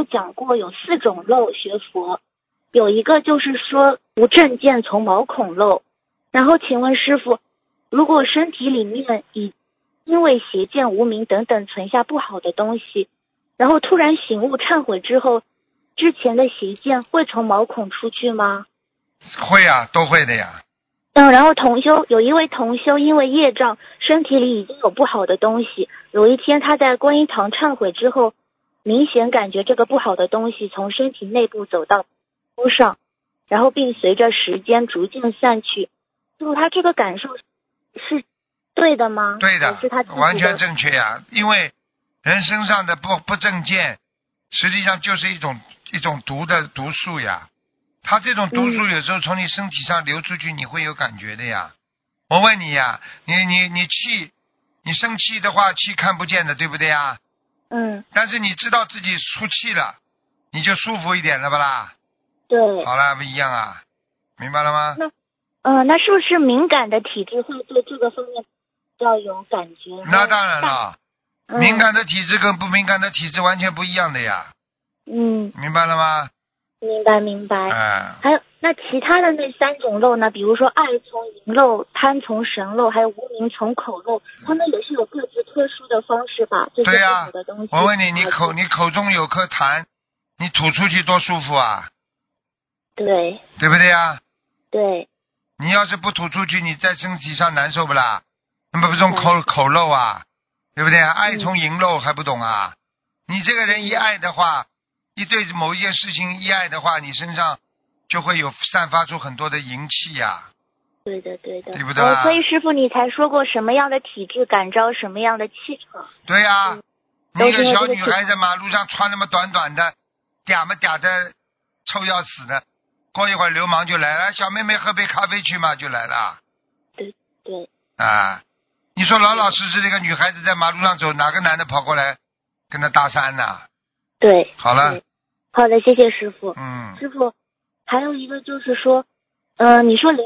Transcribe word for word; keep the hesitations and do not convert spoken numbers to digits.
傅讲过有四种漏学佛，有一个就是说无正见从毛孔漏。然后请问师傅，如果身体里面已因为邪见无明等等存下不好的东西，然后突然醒悟忏悔之后，之前的邪见会从毛孔出去吗？ 会啊，都会的呀。 嗯，然后同修有一位同修因为业障，身体里已经有不好的东西，有一天他在观音堂忏悔之后，明显感觉这个不好的东西从身体内部走到肤上，然后并随着时间逐渐散去。就他这个感受是对的吗？ 对的， 是他自己的完全正确呀。因为人身上的不不正见，实际上就是一种一种毒的毒素呀。它这种毒素有时候从你身体上流出去，你会有感觉的呀。我问你呀，你你你气，你生气的话，气看不见的，对不对呀？ 嗯。 但是你知道自己出气了，你就舒服一点了吧啦？ 对。 好了，不一样啊，明白了吗？ 那，呃，那是不是敏感的体质会对这个方面比较有感觉？ 那当然了， 嗯、 敏感的体质跟不敏感的体质完全不一样的呀。 嗯。 明白了吗？ 明白明白。 哎。 还有那其他的那三种漏呢？比如说爱从淫漏、贪从神漏，还有无明从口漏，他们也是有各自特殊的方式吧？这些不好的东西。 我问你，你口你口中有颗痰，你吐出去多舒服啊？ 对。 对不对呀？ 对。 你要是不吐出去，你在身体上难受不啦？那么不是种口口漏啊，对不对啊？爱从淫漏还不懂啊？你这个人一爱的话，一对某一件事情一爱的话，你身上就会有散发出很多的淫气呀。 对的对的。 对不对啊？ 哦，所以师傅你才说过什么样的体质感召什么样的气场。 对呀、啊嗯， 你一个小女孩在马路上穿那么短短的，嗲么嗲的，臭要死的。过一会儿流氓就来了，小妹妹喝杯咖啡去嘛，就来了。 对对。 啊，你说老老实实的一个女孩子在马路上走，哪个男的跑过来跟她搭讪呢？ 对。 好了。 好的，谢谢师傅。 嗯。 师傅，还有一个就是说，呃，你说